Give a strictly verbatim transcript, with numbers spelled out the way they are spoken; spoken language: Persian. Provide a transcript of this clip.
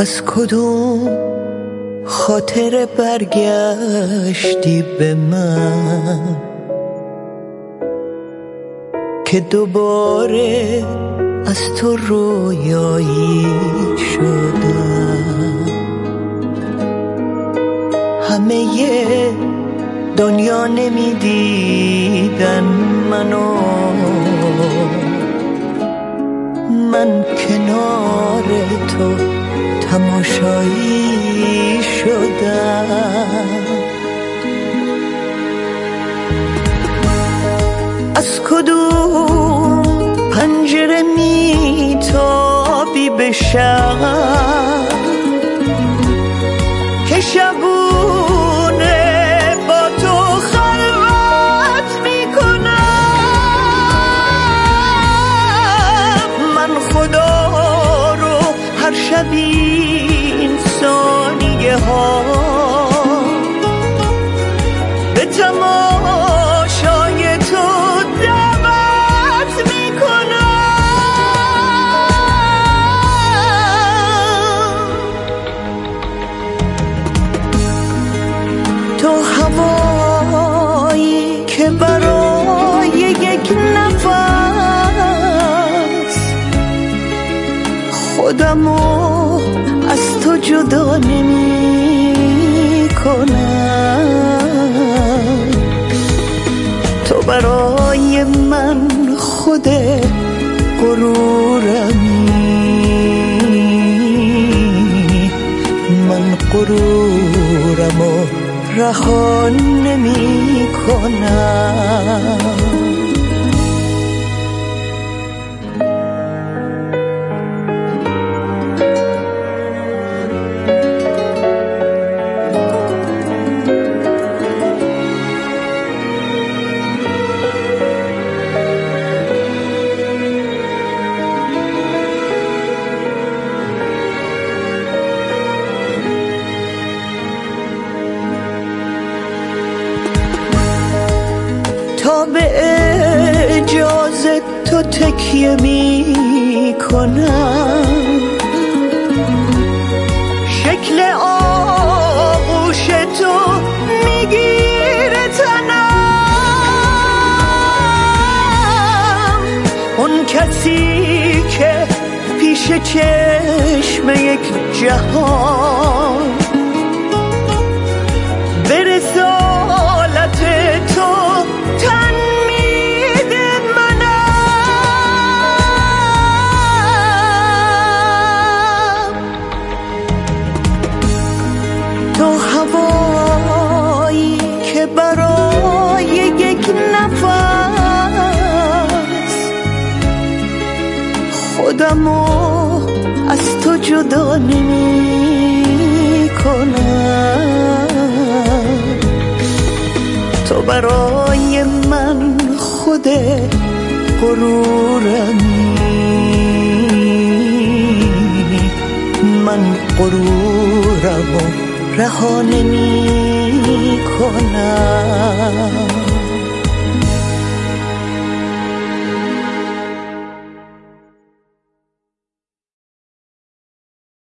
از کدوم خاطر برگشتی به من که دوباره از تو رویایی شدم؟ همه دنیا نمیدیدن منو، من کنار تو تماشایی شدم. از کدوم پنجره میتابی به شب که شبونه با تو خلوت میکنم؟ من خدا رو هر شب این ثانیه ها به تماشای تو دعوت میکنم. تو هوایی که برای یک نفس خودمو از تو جدا نمی کنم. تو برای من خود غرورمی، من غرورمو رها نمی کنم. تا به اجازه تو تکیه می کنم، شکل آغوش تو میگیره تنم. اون کسی که پیش چشم یک جهان به رسالت تو تن میده منم. تو هوایی که برای یک نفس خودمو از تو جدا نمی کنم. تو برای من خود غرورمی، من غرورمو رها نمی کنم.